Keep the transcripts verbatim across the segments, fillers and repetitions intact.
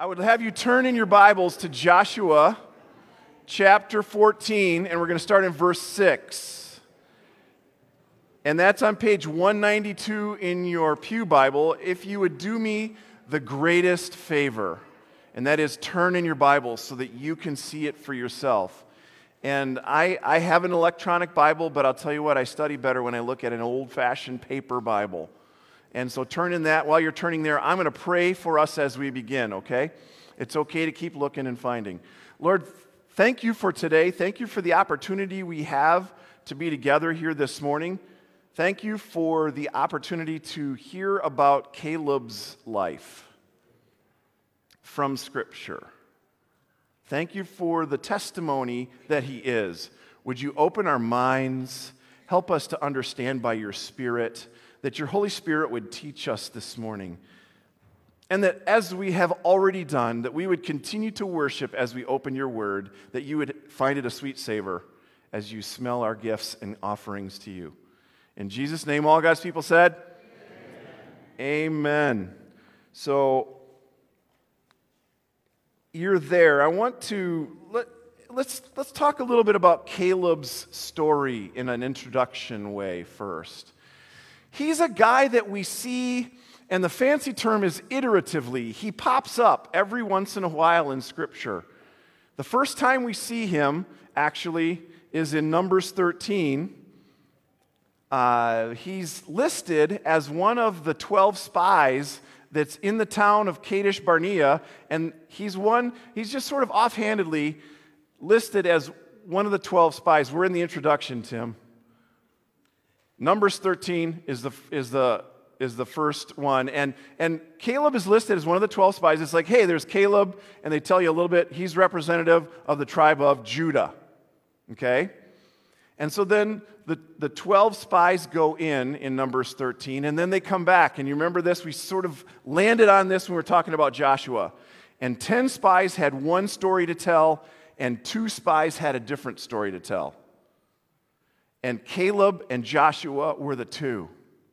I would have you turn in your Bibles to Joshua chapter fourteen, and we're going to start in verse six. And that's on page one ninety-two in your pew Bible. If you would do me the greatest favor, and that is turn in your Bible so that you can see it for yourself. And I, I have an electronic Bible, but I'll tell you what, I study better when I look at an old-fashioned paper Bible. And so turn in that. While you're turning there, I'm going to pray for us as we begin, okay? It's okay to keep looking and finding. Lord, thank you for today. Thank you for the opportunity we have to be together here this morning. Thank you for the opportunity to hear about Caleb's life from Scripture. Thank you for the testimony that he is. Would you open our minds, help us to understand by your Spirit, that your Holy Spirit would teach us this morning. And that as we have already done, that we would continue to worship as we open your word, that you would find it a sweet savor as you smell our gifts and offerings to you. In Jesus' name, all God's people said, Amen. Amen. So, you're there. I want to, let, let's, let's talk a little bit about Caleb's story in an introduction way first. He's a guy that we see, and the fancy term is iteratively. He pops up every once in a while in Scripture. The first time we see him, actually, is in Numbers thirteen. Uh, he's listed as one of the twelve spies that's in the town of Kadesh Barnea, and he's one, he's just sort of offhandedly listed as one of the twelve spies. We're in the introduction, Tim. Numbers thirteen is the is the is the first one, and and Caleb is listed as one of the twelve spies. It's like, hey, there's Caleb, and they tell you a little bit. He's representative of the tribe of Judah, okay? And so then the the twelve spies go in in Numbers thirteen, and then they come back. And you remember this? We sort of landed on this when we were talking about Joshua. And ten spies had one story to tell, and two spies had a different story to tell. And Caleb and Joshua were the two.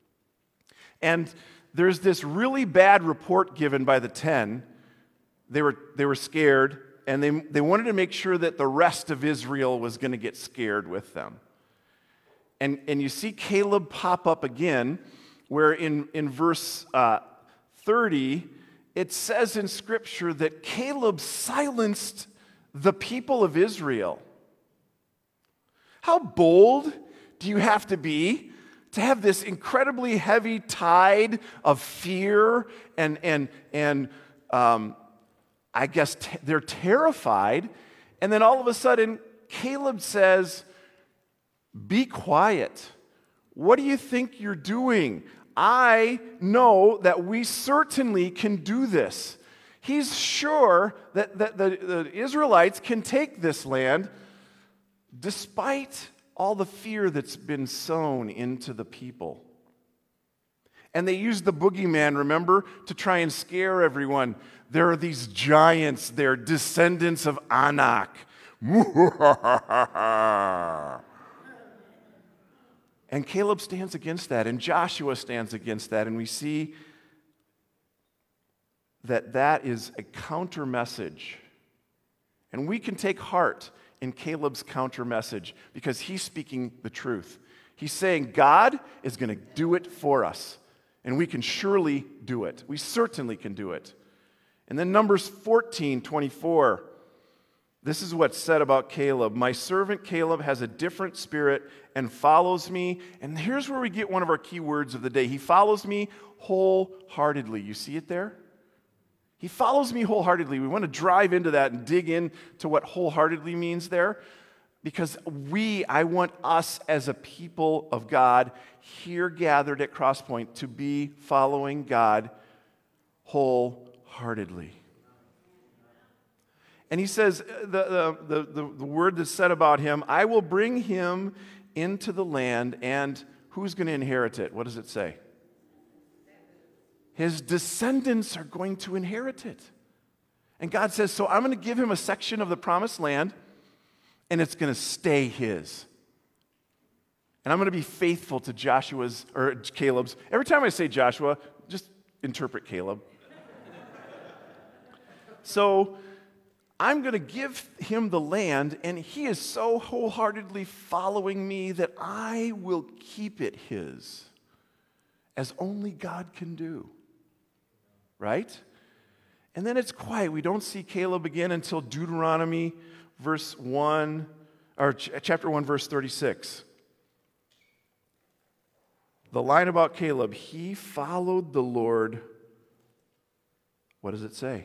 And there's this really bad report given by the ten. They were, they were scared, and they, they wanted to make sure that the rest of Israel was going to get scared with them. And, and you see Caleb pop up again, where in, in verse uh, thirty, it says in Scripture that Caleb silenced the people of Israel. How bold do you have to be to have this incredibly heavy tide of fear and, and, and um, I guess t- they're terrified, and then all of a sudden Caleb says, be quiet. What do you think you're doing? I know that we certainly can do this. He's sure that, that the, the Israelites can take this land despite all the fear that's been sown into the people. And they used the boogeyman, remember, to try and scare everyone. There are these giants, they're descendants of Anak. And Caleb stands against that, and Joshua stands against that, and we see that that is a counter message. And we can take heart in Caleb's counter message because he's speaking the truth. He's saying God is going to do it for us, and we can surely do it. We certainly can do it. And then Numbers fourteen twenty-four, this is what's said about Caleb. My servant Caleb has a different spirit and follows me. And here's where we get one of our key words of the day. He follows me wholeheartedly. You see it there? He follows me wholeheartedly. We want to drive into that and dig into what wholeheartedly means there. Because we, I want us as a people of God here gathered at Crosspoint to be following God wholeheartedly. And he says, the, the, the, the word that's said about him, I will bring him into the land, and who's going to inherit it? What does it say? His descendants are going to inherit it. And God says, so I'm going to give him a section of the promised land, and it's going to stay his. And I'm going to be faithful to Joshua's, or Caleb's. Every time I say Joshua, just interpret Caleb. So I'm going to give him the land, and he is so wholeheartedly following me that I will keep it his, as only God can do. Right? And then it's quiet. We don't see Caleb again until Deuteronomy verse one, or ch- chapter one, verse thirty-six. The line about Caleb, he followed the Lord. What does it say?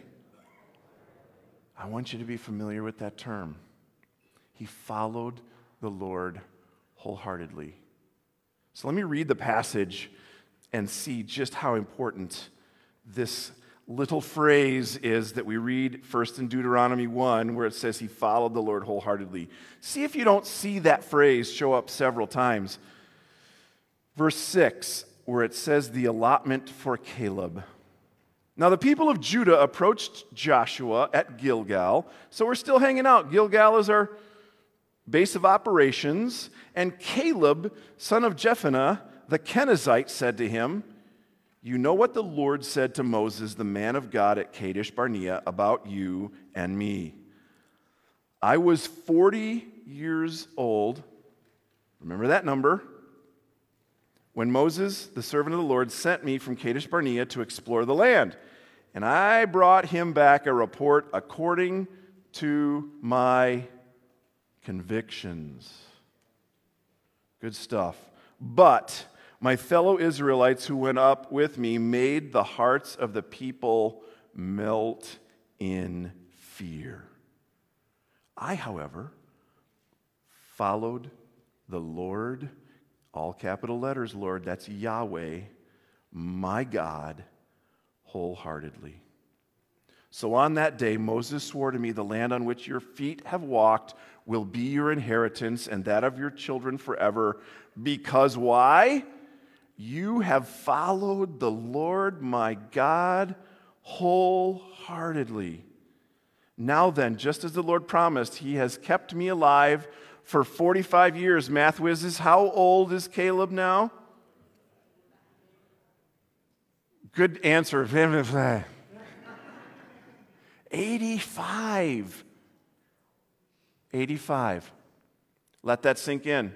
I want you to be familiar with that term. He followed the Lord wholeheartedly. So let me read the passage and see just how important this little phrase is that we read first in Deuteronomy one, where it says he followed the Lord wholeheartedly. See if you don't see that phrase show up several times. Verse six, where it says the allotment for Caleb. Now the people of Judah approached Joshua at Gilgal, so we're still hanging out. Gilgal is our base of operations, and Caleb, son of Jephunneh, the Kenizzite, said to him, "You know what the Lord said to Moses, the man of God at Kadesh Barnea, about you and me. I was forty years old," remember that number, "when Moses, the servant of the Lord, sent me from Kadesh Barnea to explore the land. And I brought him back a report according to my convictions." Good stuff. "But my fellow Israelites who went up with me made the hearts of the people melt in fear. I, however, followed the Lord," all capital letters, Lord, that's Yahweh, "my God, wholeheartedly. So on that day Moses swore to me, the land on which your feet have walked will be your inheritance and that of your children forever. Because why? You have followed the Lord my God wholeheartedly. Now then, just as the Lord promised, he has kept me alive for forty-five years. Math whizzes, how old is Caleb now? Good answer. eighty-five. eighty-five. Let that sink in.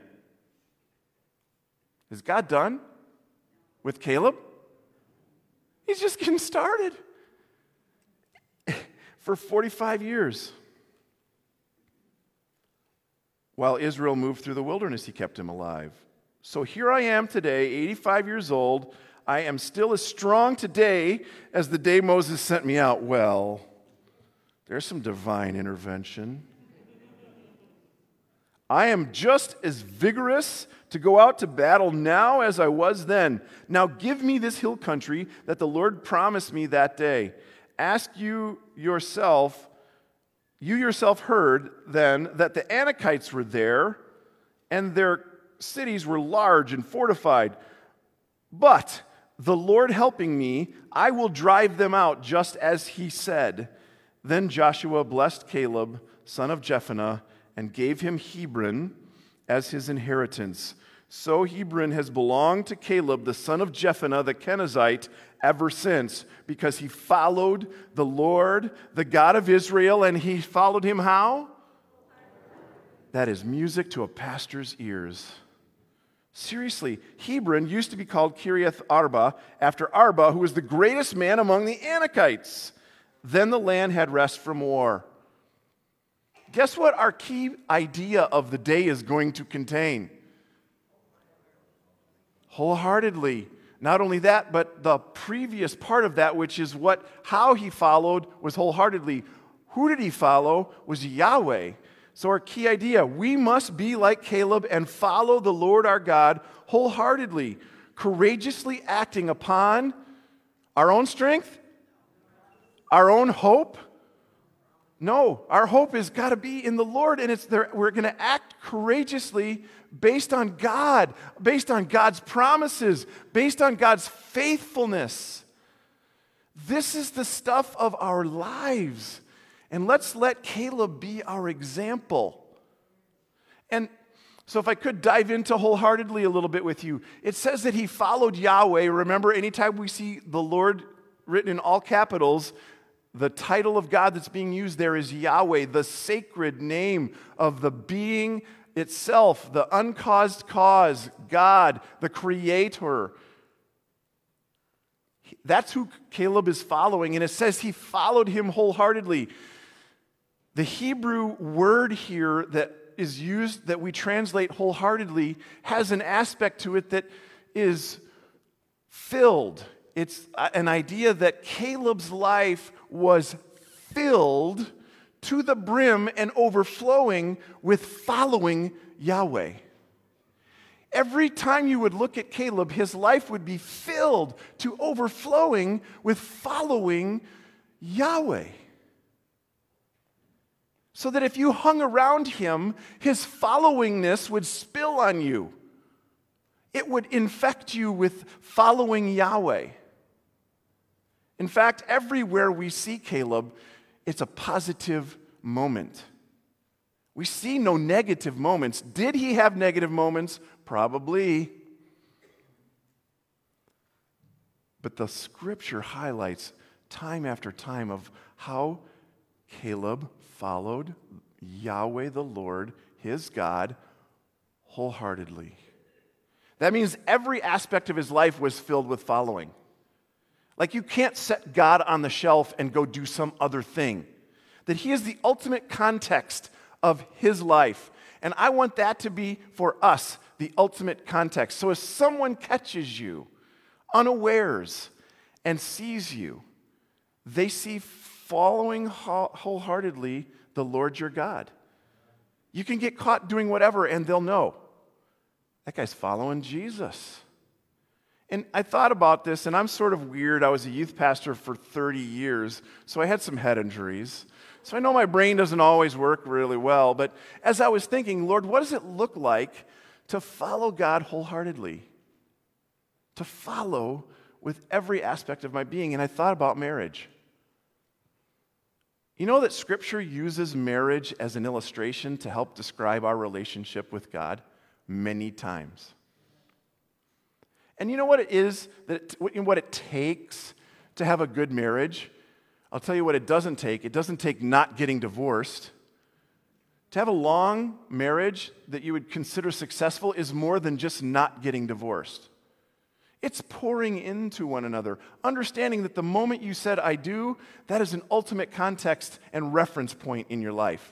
Is God done with Caleb? He's just getting started. For forty-five years. While Israel moved through the wilderness, he kept him alive. So here I am today, eighty-five years old. I am still as strong today as the day Moses sent me out. Well, there's some divine intervention. I am just as vigorous to go out to battle now as I was then. Now give me this hill country that the Lord promised me that day. Ask you yourself, you yourself heard then that the Anakites were there, and their cities were large and fortified. But the Lord helping me, I will drive them out just as he said. Then Joshua blessed Caleb, son of Jephunneh, and gave him Hebron as his inheritance. So Hebron has belonged to Caleb, the son of Jephunneh, the Kenizzite, ever since, because he followed the Lord, the God of Israel, and he followed him how? That is music to a pastor's ears. Seriously, Hebron used to be called Kiriath Arba, after Arba, who was the greatest man among the Anakites. Then the land had rest from war. Guess what our key idea of the day is going to contain? Wholeheartedly. Not only that, but the previous part of that, which is what how he followed, was wholeheartedly. Who did he follow? Was Yahweh. So our key idea, we must be like Caleb and follow the Lord our God wholeheartedly, courageously acting upon our own strength, our own hope. No, our hope has got to be in the Lord, and it's there. We're going to act courageously based on God, based on God's promises, based on God's faithfulness. This is the stuff of our lives. And let's let Caleb be our example. And so if I could dive into wholeheartedly a little bit with you, it says that he followed Yahweh. Remember, anytime we see the Lord written in all capitals, The title of God that's being used there is Yahweh, the sacred name of the being itself, the uncaused cause, God, the creator. That's who Caleb is following, and it says he followed him wholeheartedly. The Hebrew word here that is used, that we translate wholeheartedly, has an aspect to it that is filled. It's an idea that Caleb's life was filled to the brim and overflowing with following Yahweh. Every time you would look at Caleb, his life would be filled to overflowing with following Yahweh. So that if you hung around him, his followingness would spill on you. It would infect you with following Yahweh. In fact, everywhere we see Caleb, it's a positive moment. We see no negative moments. Did he have negative moments? Probably. But the scripture highlights time after time of how Caleb followed Yahweh the Lord, his God, wholeheartedly. That means every aspect of his life was filled with following. Like you can't set God on the shelf and go do some other thing. That he is the ultimate context of his life. And I want that to be, for us, the ultimate context. So if someone catches you unawares and sees you, they see following wholeheartedly the Lord your God. You can get caught doing whatever and they'll know. That guy's following Jesus. And I thought about this, and I'm sort of weird. I was a youth pastor for thirty years, so I had some head injuries. So I know my brain doesn't always work really well, but as I was thinking, Lord, what does it look like to follow God wholeheartedly? To follow with every aspect of my being. And I thought about marriage. You know that Scripture uses marriage as an illustration to help describe our relationship with God many times. And you know what it is, that it, what it takes to have a good marriage? I'll tell you what it doesn't take. It doesn't take not getting divorced. To have a long marriage that you would consider successful is more than just not getting divorced. It's pouring into one another, understanding that the moment you said, I do, that is an ultimate context and reference point in your life.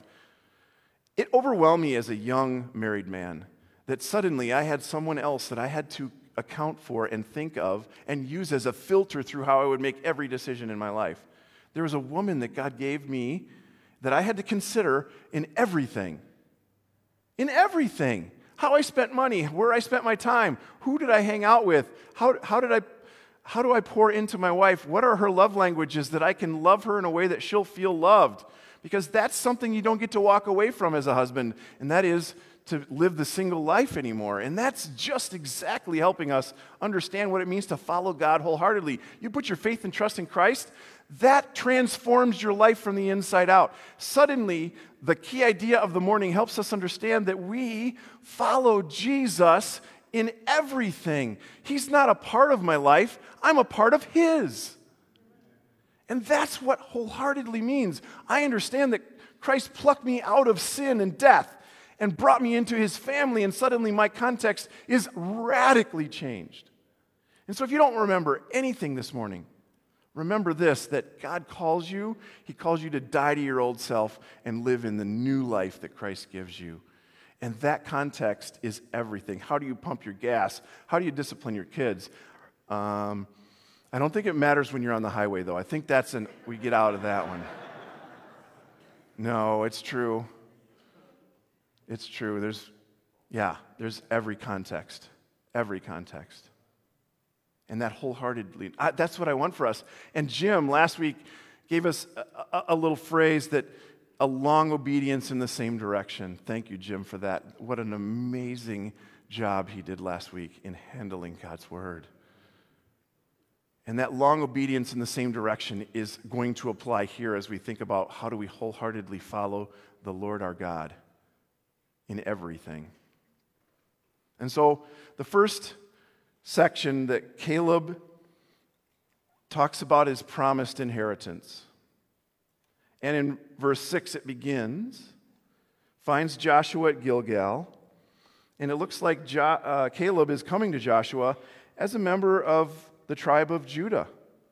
It overwhelmed me as a young married man that suddenly I had someone else that I had to account for and think of and use as a filter through how I would make every decision in my life. There was a woman that God gave me that I had to consider in everything. In everything. How I spent money, where I spent my time, who did I hang out with, how, how did I, how do I pour into my wife, what are her love languages that I can love her in a way that she'll feel loved? Because that's something you don't get to walk away from as a husband, and that is to live the single life anymore. And that's just exactly helping us understand what it means to follow God wholeheartedly. You put your faith and trust in Christ, that transforms your life from the inside out. Suddenly, the key idea of the morning helps us understand that we follow Jesus in everything. He's not a part of my life, I'm a part of His. And that's what wholeheartedly means. I understand that Christ plucked me out of sin and death and brought me into His family, and suddenly my context is radically changed. And so if you don't remember anything this morning, remember this, that God calls you, He calls you to die to your old self and live in the new life that Christ gives you. And that context is everything. How do you pump your gas? How do you discipline your kids? Um, I don't think it matters when you're on the highway, though. I think that's an, we get out of that one. No, it's true. It's true. There's, yeah, there's every context. Every context. And that wholeheartedly, I, that's what I want for us. And Jim last week gave us a, a, a little phrase that, a long obedience in the same direction. Thank you, Jim, for that. What an amazing job he did last week in handling God's word. And that long obedience in the same direction is going to apply here as we think about how do we wholeheartedly follow the Lord our God in everything. And so the first section that Caleb talks about is promised inheritance. And in verse six it begins, finds Joshua at Gilgal, and it looks like jo- uh, Caleb is coming to Joshua as a member of the tribe of Judah.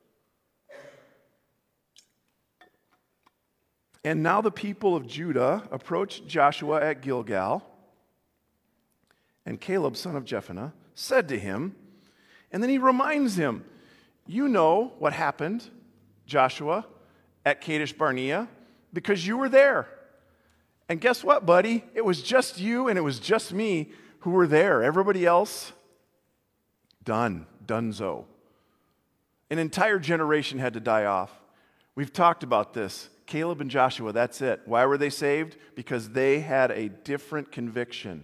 And now the people of Judah approach Joshua at Gilgal, and Caleb, son of Jephunneh, said to him, and then he reminds him, you know what happened, Joshua, at Kadesh Barnea, because you were there. And guess what, buddy? It was just you and it was just me who were there. Everybody else, done, donezo. An entire generation had to die off. We've talked about this. Caleb and Joshua, that's it. Why were they saved? Because they had a different conviction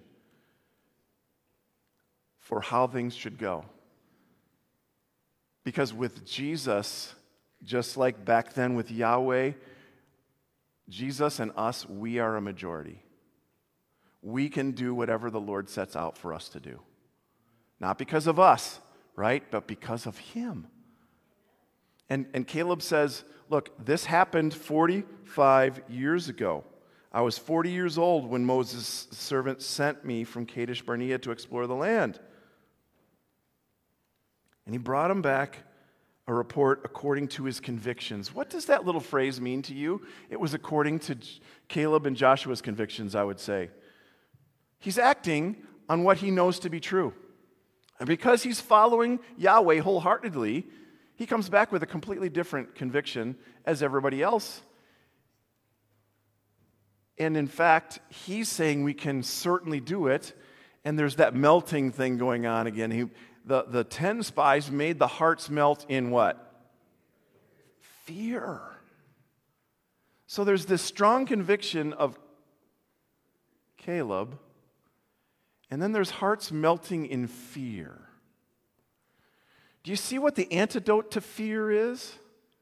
for how things should go. Because with Jesus, just like back then with Yahweh, Jesus and us, we are a majority. We can do whatever the Lord sets out for us to do. Not because of us, right? But because of Him. And, and Caleb says, look, this happened forty-five years ago. I was forty years old when Moses' servant sent me from Kadesh Barnea to explore the land. And he brought him back a report according to his convictions. What does that little phrase mean to you? It was according to Caleb and Joshua's convictions, I would say. He's acting on what he knows to be true. And because he's following Yahweh wholeheartedly, he comes back with a completely different conviction as everybody else. And in fact, he's saying we can certainly do it. And there's that melting thing going on again. He, the, the ten spies made the hearts melt in what? Fear. So there's this strong conviction of Caleb, and then there's hearts melting in fear. Do you see what the antidote to fear is?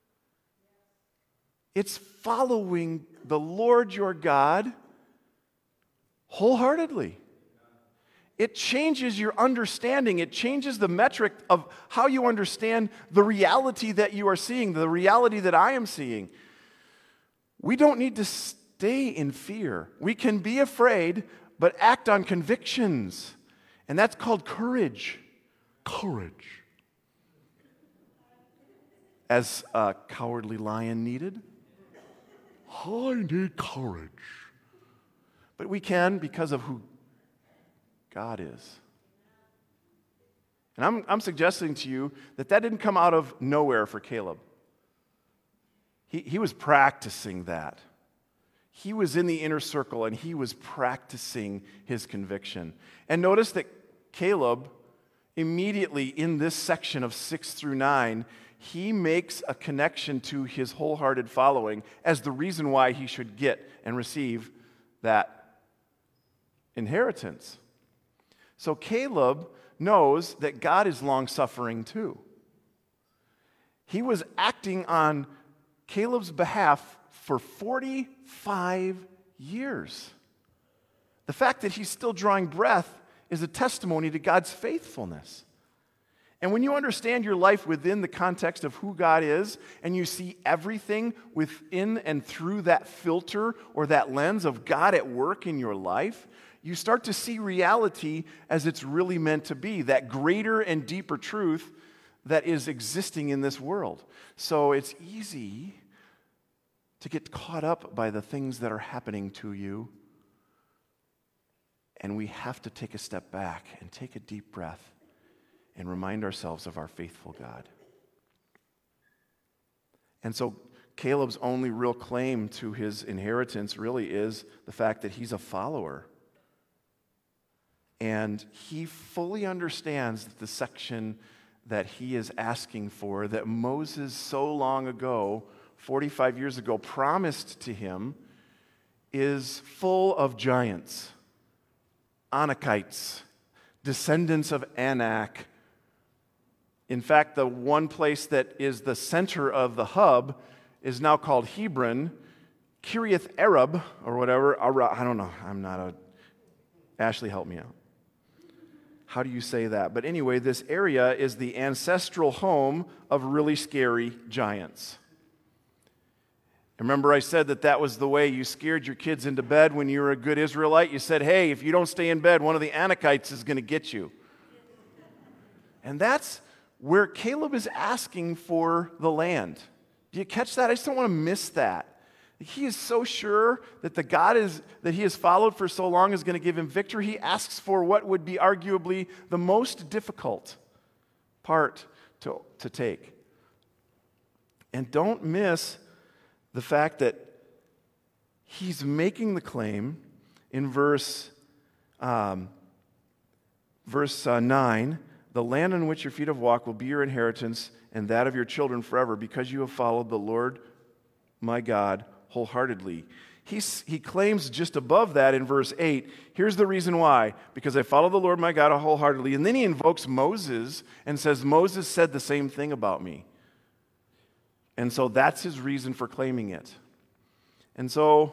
It's following the Lord your God wholeheartedly. It changes your understanding. It changes the metric of how you understand the reality that you are seeing, the reality that I am seeing. We don't need to stay in fear. We can be afraid, but act on convictions. And that's called courage. Courage. As a cowardly lion needed. I need courage. But we can because of who God is. And I'm, I'm suggesting to you that that didn't come out of nowhere for Caleb. He, he was practicing that. He was in the inner circle and he was practicing his conviction. And notice that Caleb, immediately in this section of six through nine, he makes a connection to his wholehearted following as the reason why he should get and receive that inheritance. So Caleb knows that God is long-suffering too. He was acting on Caleb's behalf for forty-five years. The fact that he's still drawing breath is a testimony to God's faithfulness. And when you understand your life within the context of who God is, and you see everything within and through that filter or that lens of God at work in your life, you start to see reality as it's really meant to be, that greater and deeper truth that is existing in this world. So it's easy to get caught up by the things that are happening to you, and we have to take a step back and take a deep breath and remind ourselves of our faithful God. And so Caleb's only real claim to his inheritance really is the fact that he's a follower. And he fully understands the section that he is asking for, that Moses so long ago, forty-five years ago, promised to him, is full of giants, Anakites, descendants of Anak. In fact, the one place that is the center of the hub is now called Hebron, Kiriath Arab, or whatever. I don't know. I'm not a... Ashley, help me out. How do you say that? But anyway, this area is the ancestral home of really scary giants. Remember I said that that was the way you scared your kids into bed when you were a good Israelite? You said, hey, if you don't stay in bed, one of the Anakites is going to get you. And that's where Caleb is asking for the land. Do you catch that? I just don't want to miss that. He is so sure that the God is, that he has followed for so long is going to give him victory. He asks for what would be arguably the most difficult part to, to take. And don't miss the fact that he's making the claim in verse, um, verse uh, nine, the land on which your feet have walked will be your inheritance and that of your children forever, because you have followed the Lord my God wholeheartedly. He's, he claims just above that in verse eight, here's the reason why, because I follow the Lord my God wholeheartedly. And then he invokes Moses and says, Moses said the same thing about me. And so that's his reason for claiming it. And so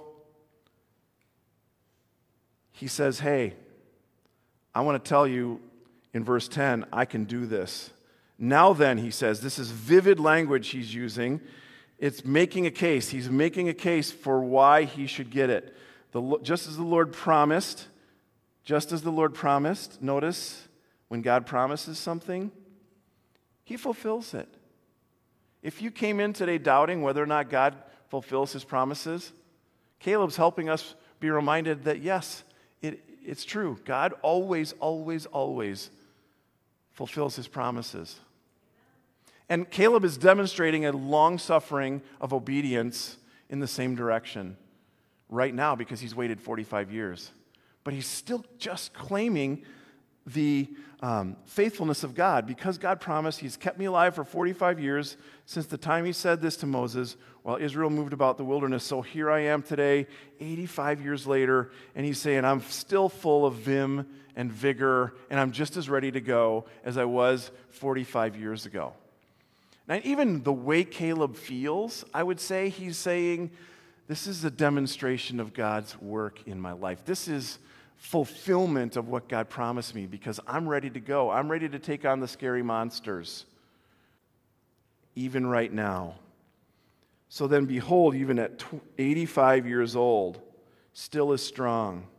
he says, hey, I want to tell you in verse ten, I can do this. Now then, he says, this is vivid language he's using. It's making a case. He's making a case for why he should get it. The, just as the Lord promised, just as the Lord promised, notice, when God promises something, he fulfills it. If you came in today doubting whether or not God fulfills his promises, Caleb's helping us be reminded that yes, it, it's true. God always, always, always fulfills his promises. And Caleb is demonstrating a long suffering of obedience in the same direction right now because he's waited forty-five years. But he's still just claiming the um, faithfulness of God. Because God promised, he's kept me alive for forty-five years since the time he said this to Moses while Israel moved about the wilderness. So here I am today, eighty-five years later, and he's saying, I'm still full of vim and vigor, and I'm just as ready to go as I was forty-five years ago. Now, even the way Caleb feels, I would say he's saying, this is a demonstration of God's work in my life. This is fulfillment of what God promised me because I'm ready to go. I'm ready to take on the scary monsters, even right now. So then, behold, even at eighty-five years old, still is strong.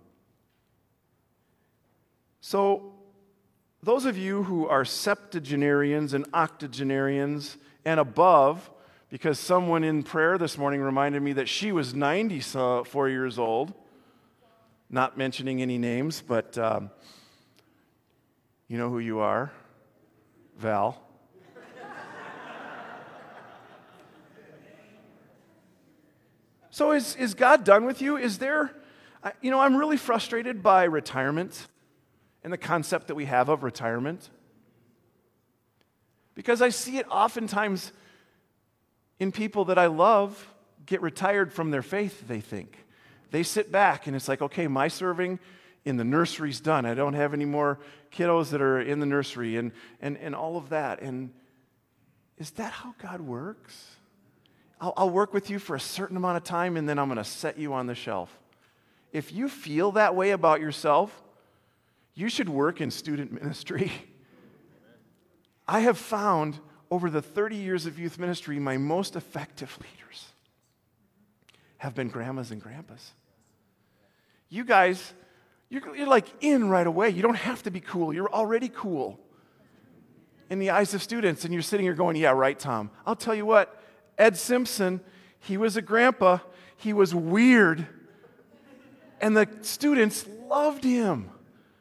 So, those of you who are septuagenarians and octogenarians and above, because someone in prayer this morning reminded me that she was ninety-four years old, not mentioning any names, but um, you know who you are, Val. So is, is God done with you? Is there, you know, I'm really frustrated by retirement and the concept that we have of retirement. Because I see it oftentimes in people that I love get retired from their faith, they think. They sit back and it's like, okay, my serving in the nursery's done. I don't have any more kiddos that are in the nursery and, and, and all of that. And is that how God works? I'll, I'll work with you for a certain amount of time and then I'm going to set you on the shelf. If you feel that way about yourself, you should work in student ministry. I have found over the thirty years of youth ministry, my most effective leaders have been grandmas and grandpas. You guys, you're, you're like in right away. You don't have to be cool. You're already cool in the eyes of students. And you're sitting here going, yeah, right, Tom. I'll tell you what, Ed Simpson, he was a grandpa. He was weird. And the students loved him.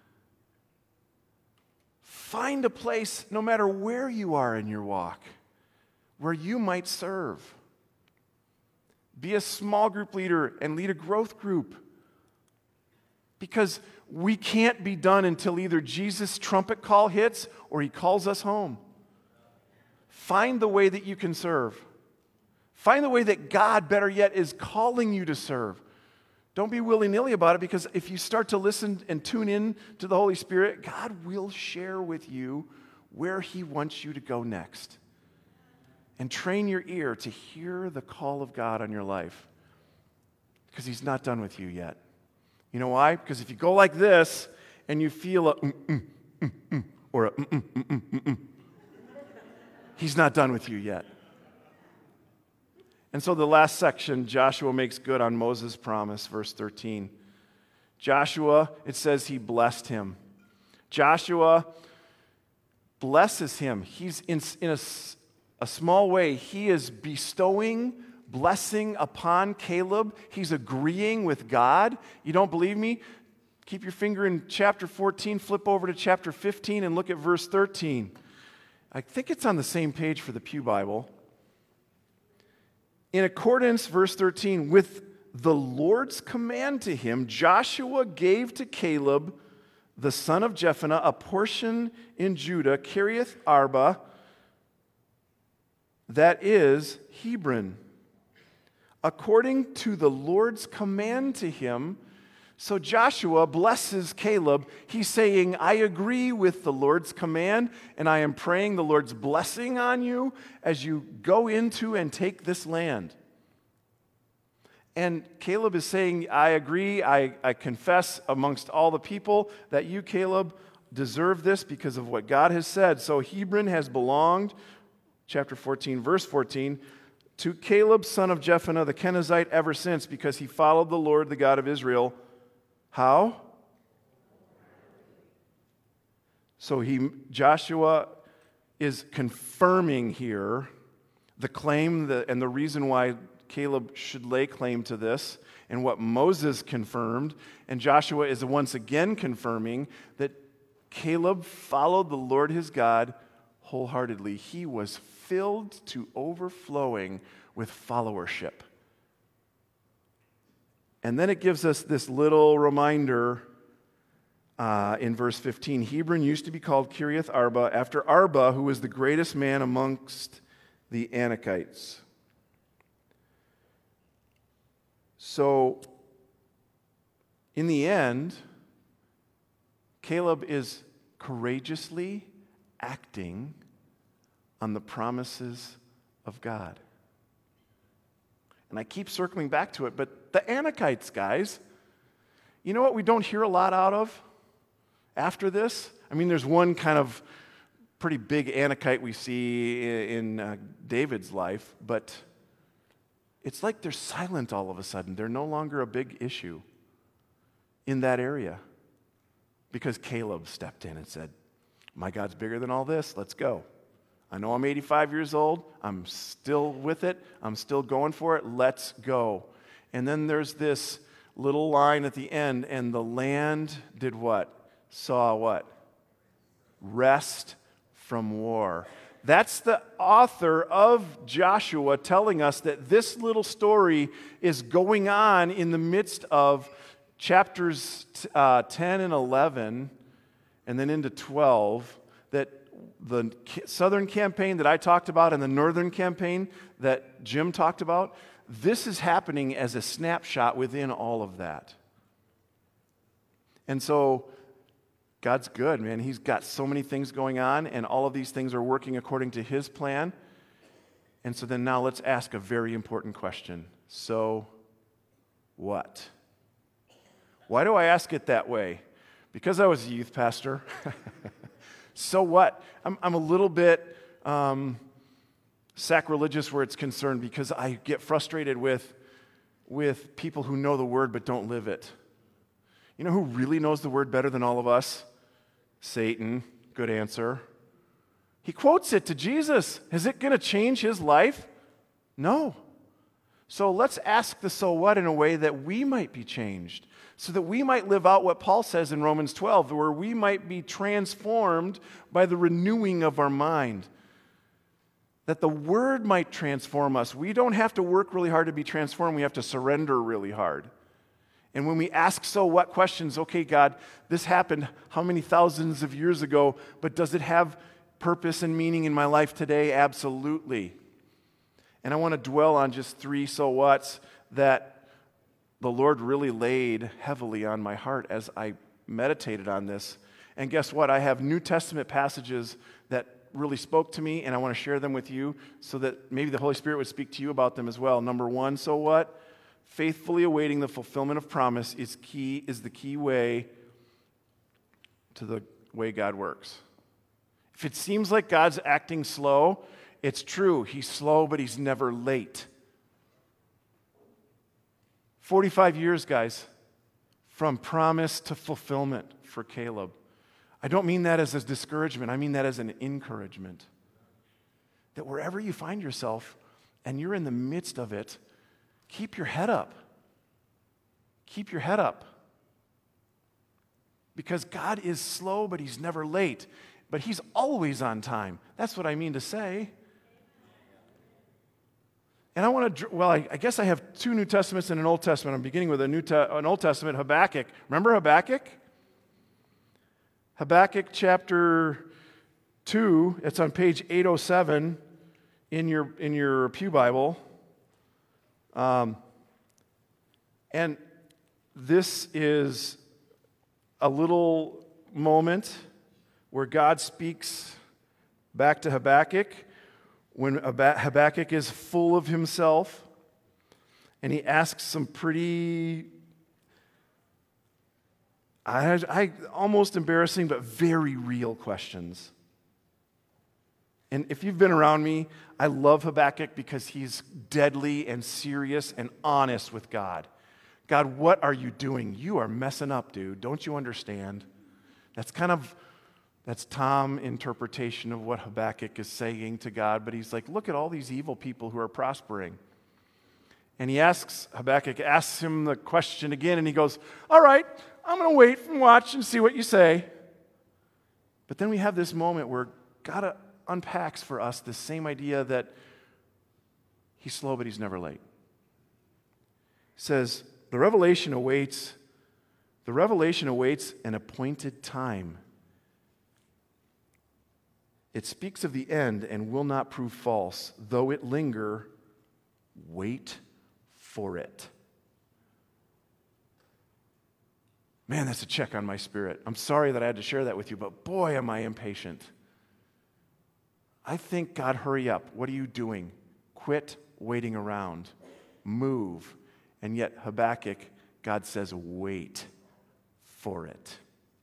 Find a place, no matter where you are in your walk, where you might serve. Be a small group leader and lead a growth group. Because we can't be done until either Jesus' trumpet call hits or he calls us home. Find the way that you can serve. Find the way that God, better yet, is calling you to serve. Don't be willy-nilly about it, because if you start to listen and tune in to the Holy Spirit, God will share with you where he wants you to go next. And train your ear to hear the call of God on your life, because he's not done with you yet. You know why? Because if you go like this and you feel a mm, mm, mm, mm, or a mm, mm, mm, mm, mm, mm, he's not done with you yet. And so the last section, Joshua makes good on Moses' promise, verse thirteen. Joshua, it says he blessed him. Joshua blesses him. He's in, in a, a small way, he is bestowing blessing upon Caleb. He's agreeing with God. You don't believe me? Keep your finger in chapter fourteen, flip over to chapter fifteen, and look at verse thirteen. I think it's on the same page for the Pew Bible. In accordance, verse thirteen, with the Lord's command to him, Joshua gave to Caleb, the son of Jephunneh, a portion in Judah, Kiriath Arba, that is Hebron, according to the Lord's command to him. So Joshua blesses Caleb. He's saying, I agree with the Lord's command, and I am praying the Lord's blessing on you as you go into and take this land. And Caleb is saying, I agree, I, I confess amongst all the people that you, Caleb, deserve this because of what God has said. So Hebron has belonged, chapter fourteen, verse fourteen, to Caleb, son of Jephunneh, the Kenizzite, ever since, because he followed the Lord, the God of Israel. How? So he, Joshua is confirming here the claim that, and the reason why Caleb should lay claim to this, and what Moses confirmed, and Joshua is once again confirming that Caleb followed the Lord his God wholeheartedly. He was filled to overflowing with followership. And then it gives us this little reminder uh, in verse fifteen. Hebron used to be called Kiriath Arba, after Arba, who was the greatest man amongst the Anakites. So, in the end, Caleb is courageously acting on the promises of God. And I keep circling back to it, but the Anakites, guys, you know what we don't hear a lot out of after this? I mean, there's one kind of pretty big Anakite we see in uh, David's life, but it's like they're silent all of a sudden. They're no longer a big issue in that area because Caleb stepped in and said, my God's bigger than all this, let's go. I know I'm eighty-five years old, I'm still with it, I'm still going for it, let's go. And then there's this little line at the end, and the land did what? Saw what? Rest from war. That's the author of Joshua telling us that this little story is going on in the midst of chapters uh, ten and eleven, and then into twelve, that the southern campaign that I talked about and the northern campaign that Jim talked about, this is happening as a snapshot within all of that. And so God's good, man. He's got so many things going on, and all of these things are working according to his plan. And so then now let's ask a very important question. So what? Why do I ask it that way? Because I was a youth pastor. So what? I'm, I'm a little bit um, sacrilegious where it's concerned because I get frustrated with, with people who know the word but don't live it. You know who really knows the word better than all of us? Satan. Good answer. He quotes it to Jesus. Is it going to change his life? No. So let's ask the so what in a way that we might be changed, so that we might live out what Paul says in Romans twelve, where we might be transformed by the renewing of our mind. That the Word might transform us. We don't have to work really hard to be transformed. We have to surrender really hard. And when we ask so what questions, okay, God, this happened how many thousands of years ago, but does it have purpose and meaning in my life today? Absolutely. And I want to dwell on just three so whats that the Lord really laid heavily on my heart as I meditated on this. And guess what? I have New Testament passages that really spoke to me, and I want to share them with you so that maybe the Holy Spirit would speak to you about them as well. Number one, so what? Faithfully awaiting the fulfillment of promise is key, is the key way to the way God works. If it seems like God's acting slow, it's true. He's slow, but he's never late. forty-five years, guys, from promise to fulfillment for Caleb. I don't mean that as a discouragement. I mean that as an encouragement. That wherever you find yourself and you're in the midst of it, keep your head up. Keep your head up. Because God is slow, but he's never late. But he's always on time. That's what I mean to say. And I want to, well, I, I guess I have two New Testaments and an Old Testament. I'm beginning with a New Te- an Old Testament, Habakkuk. Remember Habakkuk? Habakkuk chapter two, it's on page eight oh seven in your, in your Pew Bible. Um, and this is a little moment where God speaks back to Habakkuk when Habakkuk is full of himself, and he asks some pretty, I, I, almost embarrassing but very real questions. And if you've been around me, I love Habakkuk because he's deadly and serious and honest with God. God, what are you doing? You are messing up, dude. Don't you understand? That's kind of, that's Tom's interpretation of what Habakkuk is saying to God. But he's like, look at all these evil people who are prospering. And he asks, Habakkuk asks him the question again, and he goes, all right, I'm going to wait and watch and see what you say. But then we have this moment where God unpacks for us this same idea that he's slow, but he's never late. He says, the revelation awaits, the revelation awaits an appointed time. It speaks of the end and will not prove false. Though it linger, wait for it. Man, that's a check on my spirit. I'm sorry that I had to share that with you, but boy, am I impatient. I think, God, hurry up. What are you doing? Quit waiting around. Move. And yet Habakkuk, God says, wait for it.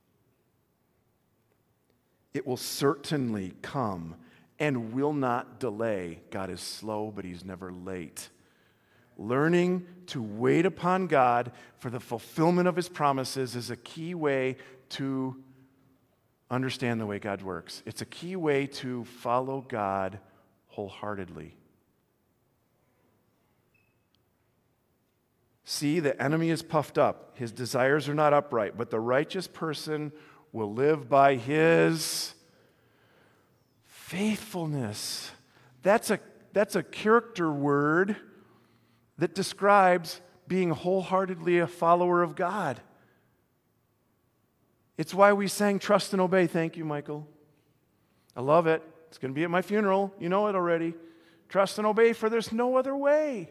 It will certainly come and will not delay. God is slow, but he's never late. Learning to wait upon God for the fulfillment of his promises is a key way to understand the way God works. It's a key way to follow God wholeheartedly. See, the enemy is puffed up. His desires are not upright, but the righteous person will live by his faithfulness. That's a, that's a character word that describes being wholeheartedly a follower of God. It's why we sang Trust and Obey. Thank you, Michael. I love it. It's going to be at my funeral. You know it already. Trust and obey, for there's no other way.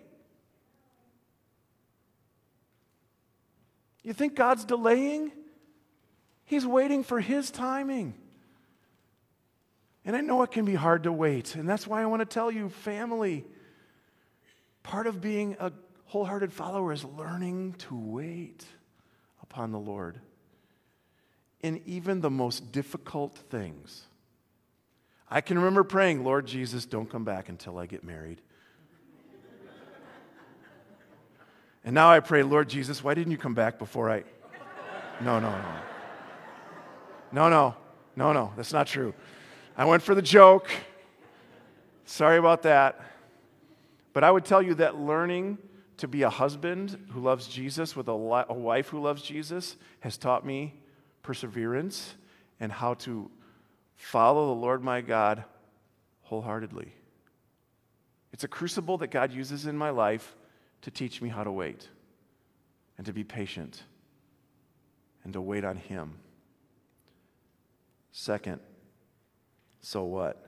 You think God's delaying? He's waiting for his timing. And I know it can be hard to wait. And that's why I want to tell you, family, part of being a wholehearted follower is learning to wait upon the Lord in even the most difficult things. I can remember praying, Lord Jesus, don't come back until I get married. And now I pray, Lord Jesus, why didn't you come back before I... No, no, no. No, no, no, no, that's not true. I went for the joke. Sorry about that. But I would tell you that learning to be a husband who loves Jesus with a, li- a wife who loves Jesus has taught me perseverance and how to follow the Lord my God wholeheartedly. It's a crucible that God uses in my life to teach me how to wait and to be patient and to wait on him. Second, so what?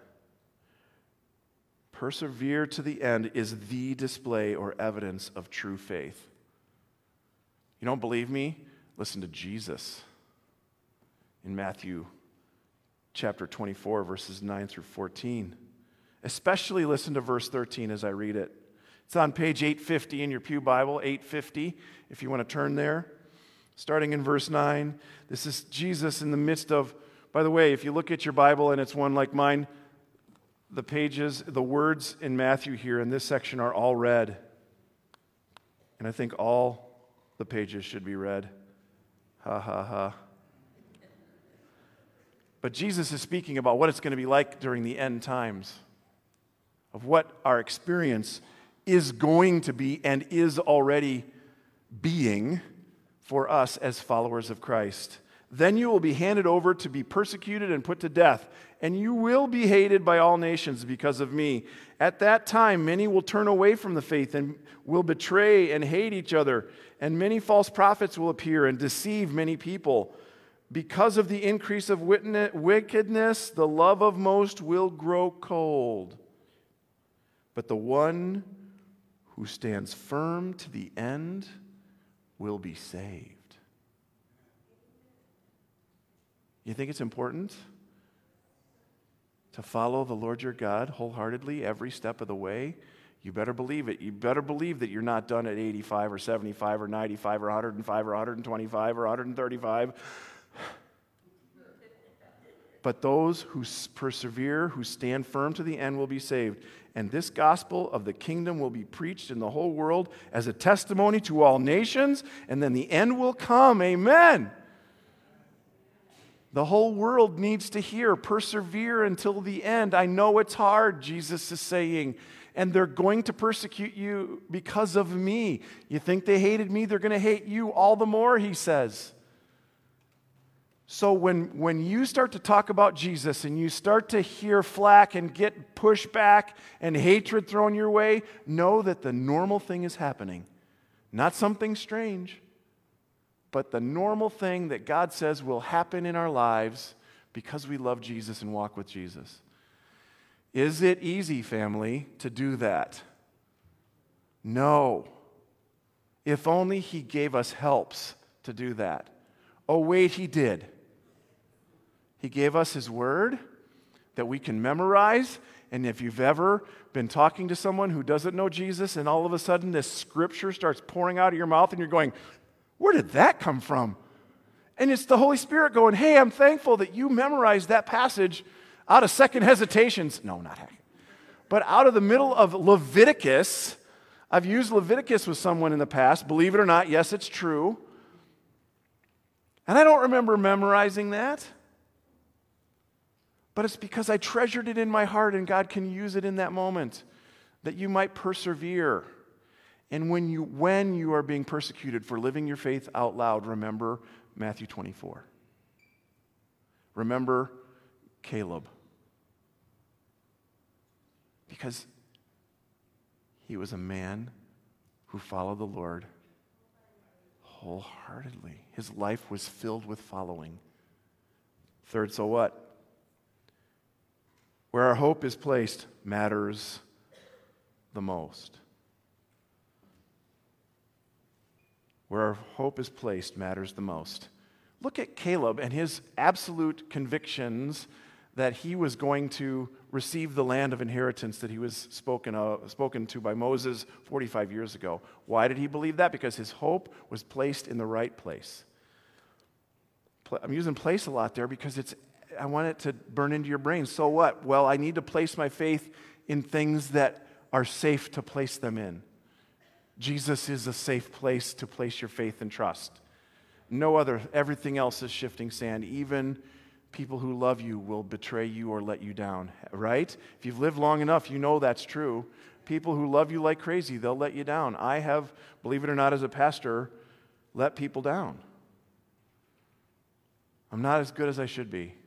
Persevere to the end is the display or evidence of true faith. You don't believe me? Listen to Jesus in Matthew chapter twenty-four, verses nine through fourteen. Especially listen to verse thirteen as I read it. It's on page eight fifty in your Pew Bible, eight fifty, if you want to turn there. Starting in verse nine, this is Jesus in the midst of, by the way, if you look at your Bible and it's one like mine, the pages, the words in Matthew here in this section are all red. And I think all the pages should be read. Ha ha ha. But Jesus is speaking about what it's going to be like during the end times, of what our experience is going to be and is already being for us as followers of Christ. Then you will be handed over to be persecuted and put to death, and you will be hated by all nations because of me. At that time, many will turn away from the faith and will betray and hate each other, and many false prophets will appear and deceive many people. Because of the increase of wickedness, the love of most will grow cold. But the one who stands firm to the end will be saved. You think it's important to follow the Lord your God wholeheartedly every step of the way? You better believe it. You better believe that you're not done at eighty-five or seventy-five or ninety-five or one hundred five or one hundred twenty-five or one hundred thirty-five. But those who persevere, who stand firm to the end, will be saved. And this gospel of the kingdom will be preached in the whole world as a testimony to all nations, and then the end will come. Amen. The whole world needs to hear, persevere until the end. I know it's hard, Jesus is saying, and they're going to persecute you because of me. You think they hated me? They're going to hate you all the more, he says. So when, when you start to talk about Jesus and you start to hear flack and get pushback and hatred thrown your way, know that the normal thing is happening. Not something strange, but the normal thing that God says will happen in our lives because we love Jesus and walk with Jesus. Is it easy, family, to do that? No. If only he gave us helps to do that. Oh, wait, he did. He gave us his word that we can memorize. And if you've ever been talking to someone who doesn't know Jesus and all of a sudden this scripture starts pouring out of your mouth and you're going, where did that come from? And it's the Holy Spirit going, hey, I'm thankful that you memorized that passage out of second hesitations. No, not heck. But out of the middle of Leviticus. I've used Leviticus with someone in the past. Believe it or not, yes, it's true. And I don't remember memorizing that. But it's because I treasured it in my heart and God can use it in that moment that you might persevere. And when you when you are being persecuted for living your faith out loud, remember Matthew twenty-four. Remember Caleb. Because he was a man who followed the Lord wholeheartedly. His life was filled with following. Third, so what? Where our hope is placed matters the most. Where our hope is placed matters the most. Look at Caleb and his absolute convictions that he was going to receive the land of inheritance that he was spoken of, spoken to by Moses forty-five years ago. Why did he believe that? Because his hope was placed in the right place. I'm using place a lot there because it's I want it to burn into your brain. So what? Well, I need to place my faith in things that are safe to place them in. Jesus is a safe place to place your faith and trust. No other. Everything else is shifting sand. Even people who love you will betray you or let you down, right? If you've lived long enough, you know that's true. People who love you like crazy, they'll let you down. I have, believe it or not, as a pastor, let people down. I'm not as good as I should be.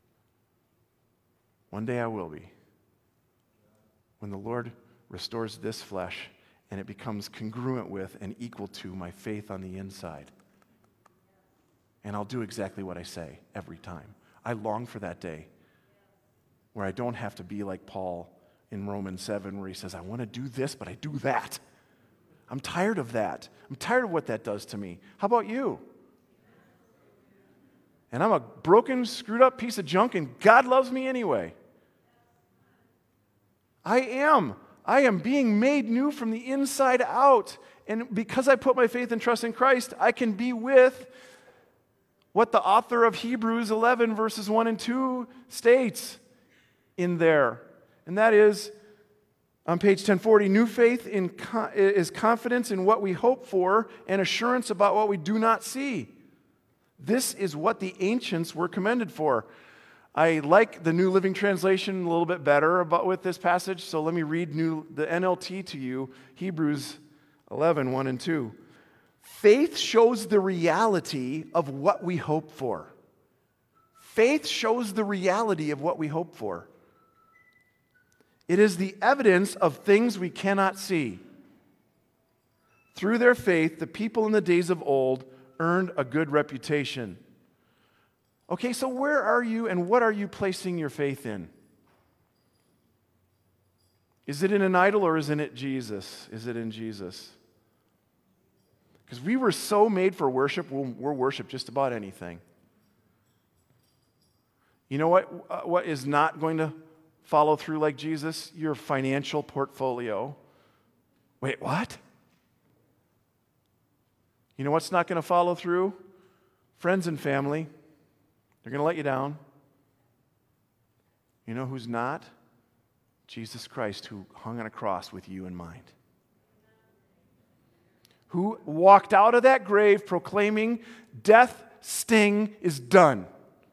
One day I will be. When the Lord restores this flesh and it becomes congruent with and equal to my faith on the inside. And I'll do exactly what I say every time. I long for that day where I don't have to be like Paul in Romans seven where he says, I want to do this, but I do that. I'm tired of that. I'm tired of what that does to me. How about you? And I'm a broken, screwed up piece of junk, and God loves me anyway. I am. I am being made new from the inside out. And because I put my faith and trust in Christ, I can be with what the author of Hebrews eleven, verses one and two states in there. And that is, On page ten forty, new faith in co- is confidence in what we hope for and assurance about what we do not see. This is what the ancients were commended for. I like the New Living Translation a little bit better about with this passage, so let me read new, the N L T to you, Hebrews eleven, one and two. Faith shows the reality of what we hope for. Faith shows the reality of what we hope for. It is the evidence of things we cannot see. Through their faith, the people in the days of old earned a good reputation. Okay, so where are you and what are you placing your faith in? Is it in an idol or is it in Jesus? Is it in Jesus? Because we were so made for worship, we'll, we'll worship just about anything. You know what, uh, what is not going to follow through like Jesus? Your financial portfolio. Wait, what? You know what's not going to follow through? Friends and family. They're going to let you down. You know who's not? Jesus Christ, who hung on a cross with you in mind. Who walked out of that grave proclaiming, death sting is done.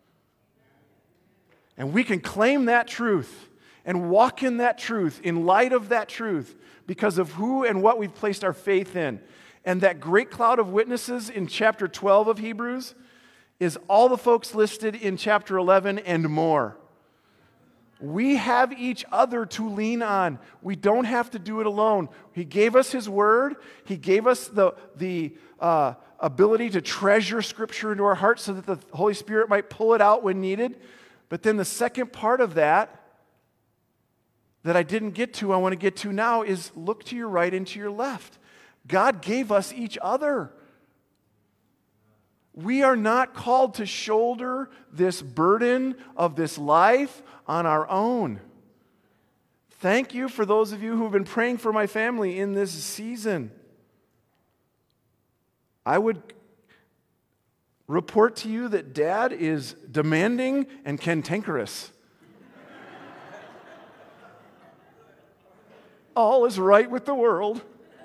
And we can claim that truth and walk in that truth in light of that truth because of who and what we've placed our faith in. And that great cloud of witnesses in chapter twelve of Hebrews is all the folks listed in chapter eleven and more. We have each other to lean on. We don't have to do it alone. He gave us His Word. He gave us the, the uh, ability to treasure Scripture into our hearts so that the Holy Spirit might pull it out when needed. But then the second part of that, that I didn't get to, I want to get to now, is look to your right and to your left. God gave us each other. We are not called to shoulder this burden of this life on our own. Thank you for those of you who have been praying for my family in this season. I would report to you that Dad is demanding and cantankerous. All is right with the world.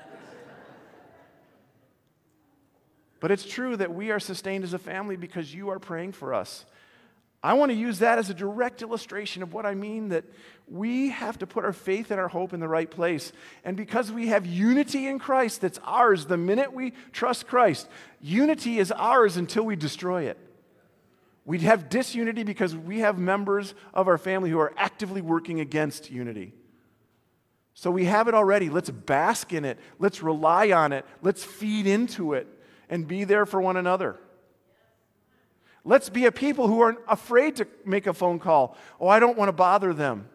But it's true that we are sustained as a family because you are praying for us. I want to use that as a direct illustration of what I mean, that we have to put our faith and our hope in the right place. And because we have unity in Christ that's ours the minute we trust Christ, unity is ours until we destroy it. We have disunity because we have members of our family who are actively working against unity. So we have it already. Let's bask in it. Let's rely on it. Let's feed into it and be there for one another. Let's be a people who aren't afraid to make a phone call. Oh, I don't want to bother them.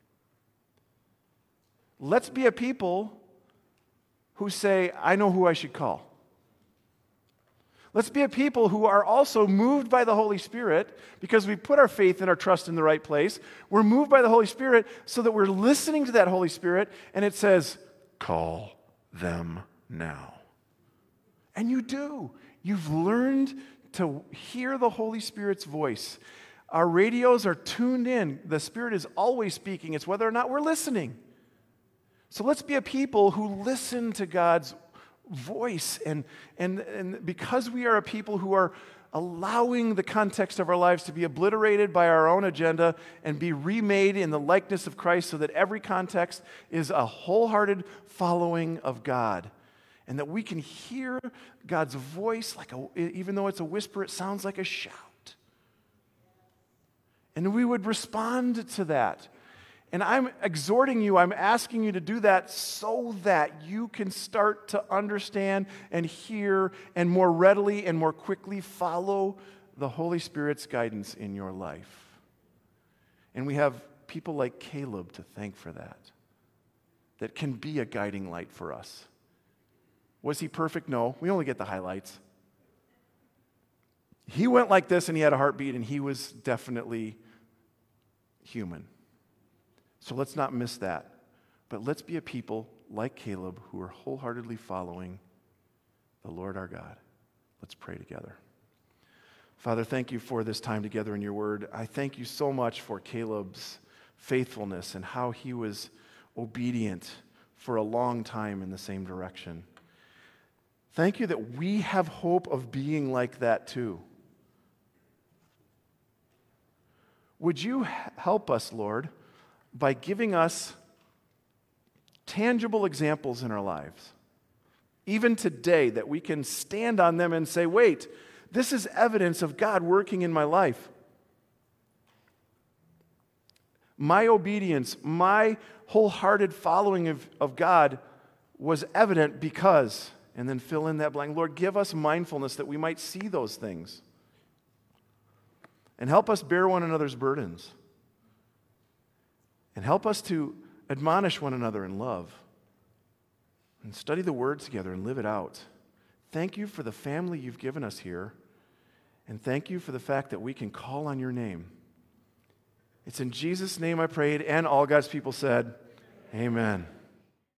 Let's be a people who say, I know who I should call. Let's be a people who are also moved by the Holy Spirit because we put our faith and our trust in the right place. We're moved by the Holy Spirit so that we're listening to that Holy Spirit and it says, call them now. And you do. You've learned to hear the Holy Spirit's voice. Our radios are tuned in. The Spirit is always speaking. It's whether or not we're listening. So let's be a people who listen to God's voice. And, and, and because we are a people who are allowing the context of our lives to be obliterated by our own agenda and be remade in the likeness of Christ so that every context is a wholehearted following of God. And that we can hear God's voice, like a, even though it's a whisper, it sounds like a shout. And we would respond to that. And I'm exhorting you, I'm asking you to do that so that you can start to understand and hear and more readily and more quickly follow the Holy Spirit's guidance in your life. And we have people like Caleb to thank for that, that can be a guiding light for us. Was he perfect? No. We only get the highlights. He went like this and he had a heartbeat and he was definitely human. So let's not miss that. But let's be a people like Caleb who are wholeheartedly following the Lord our God. Let's pray together. Father, thank you for this time together in your word. I thank you so much for Caleb's faithfulness and how he was obedient for a long time in the same direction. Thank you that we have hope of being like that too. Would you help us, Lord, by giving us tangible examples in our lives, even today, that we can stand on them and say, wait, this is evidence of God working in my life. My obedience, my wholehearted following of, of God was evident because, and then fill in that blank. Lord, give us mindfulness that we might see those things. And help us bear one another's burdens. And help us to admonish one another in love. And study the Word together and live it out. Thank you for the family you've given us here. And thank you for the fact that we can call on your name. It's in Jesus' name I prayed, and all God's people said, amen.